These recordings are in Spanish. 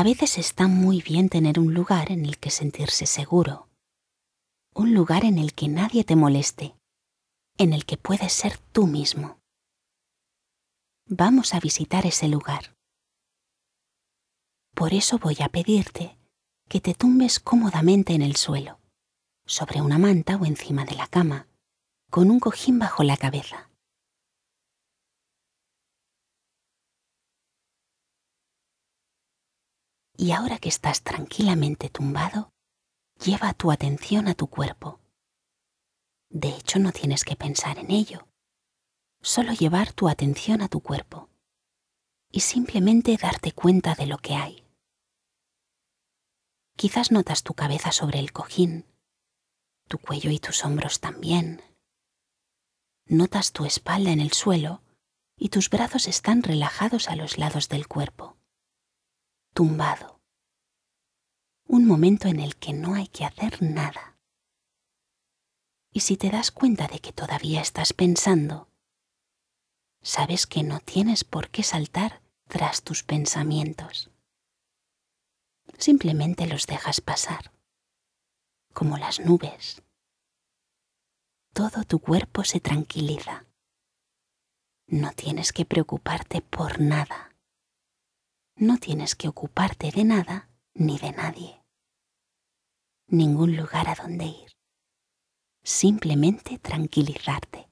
A veces está muy bien tener un lugar en el que sentirse seguro, un lugar en el que nadie te moleste, en el que puedes ser tú mismo. Vamos a visitar ese lugar. Por eso voy a pedirte que te tumbes cómodamente en el suelo, sobre una manta o encima de la cama, con un cojín bajo la cabeza. Y ahora que estás tranquilamente tumbado, lleva tu atención a tu cuerpo. De hecho, no tienes que pensar en ello. Solo llevar tu atención a tu cuerpo y simplemente darte cuenta de lo que hay. Quizás notas tu cabeza sobre el cojín, tu cuello y tus hombros también. Notas tu espalda en el suelo y tus brazos están relajados a los lados del cuerpo. Tumbado. Un momento en el que no hay que hacer nada. Y si te das cuenta de que todavía estás pensando, sabes que no tienes por qué saltar tras tus pensamientos. Simplemente los dejas pasar, como las nubes. Todo tu cuerpo se tranquiliza. No tienes que preocuparte por nada. No tienes que ocuparte de nada ni de nadie. Ningún lugar a donde ir. Simplemente tranquilizarte.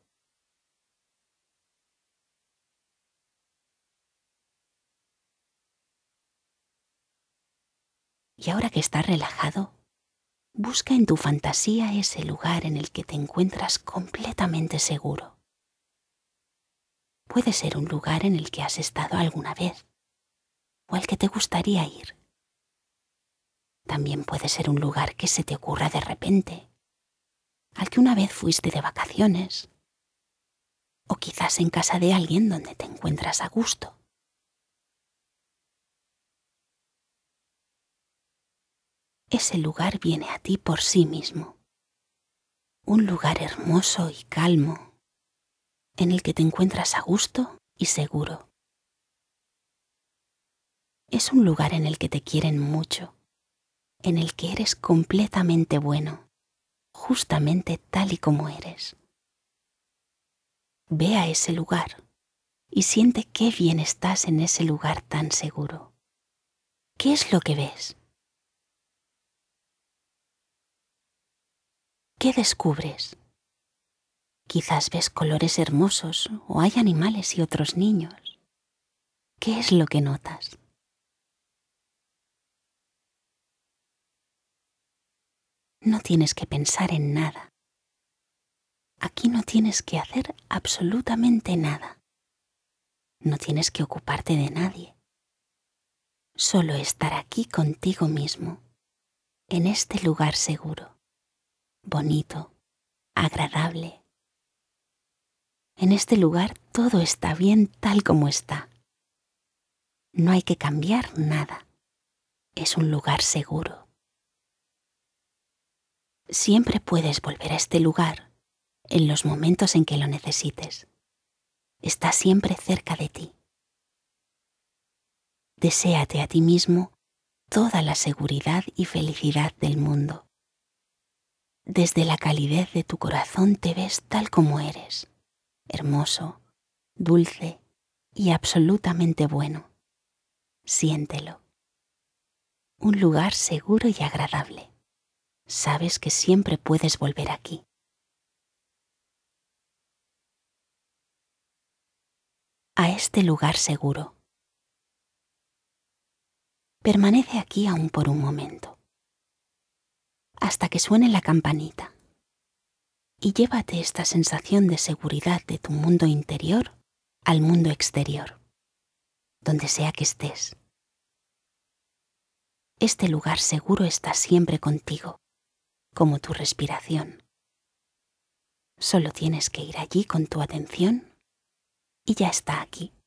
Y ahora que estás relajado, busca en tu fantasía ese lugar en el que te encuentras completamente seguro. Puede ser un lugar en el que has estado alguna vez o al que te gustaría ir. También puede ser un lugar que se te ocurra de repente, al que una vez fuiste de vacaciones, o quizás en casa de alguien donde te encuentras a gusto. Ese lugar viene a ti por sí mismo. Un lugar hermoso y calmo, en el que te encuentras a gusto y seguro. Es un lugar en el que te quieren mucho, en el que eres completamente bueno, justamente tal y como eres. Ve a ese lugar y siente qué bien estás en ese lugar tan seguro. ¿Qué es lo que ves? ¿Qué descubres? Quizás ves colores hermosos o hay animales y otros niños. ¿Qué es lo que notas? No tienes que pensar en nada. Aquí no tienes que hacer absolutamente nada. No tienes que ocuparte de nadie. Solo estar aquí contigo mismo, en este lugar seguro, bonito, agradable. En este lugar todo está bien tal como está. No hay que cambiar nada. Es un lugar seguro. Siempre puedes volver a este lugar en los momentos en que lo necesites. Está siempre cerca de ti. Deséate a ti mismo toda la seguridad y felicidad del mundo. Desde la calidez de tu corazón te ves tal como eres, hermoso, dulce y absolutamente bueno. Siéntelo. Un lugar seguro y agradable. Sabes que siempre puedes volver aquí. A este lugar seguro. Permanece aquí aún por un momento, hasta que suene la campanita, y llévate esta sensación de seguridad de tu mundo interior al mundo exterior, donde sea que estés. Este lugar seguro está siempre contigo, como tu respiración. Solo tienes que ir allí con tu atención y ya está aquí.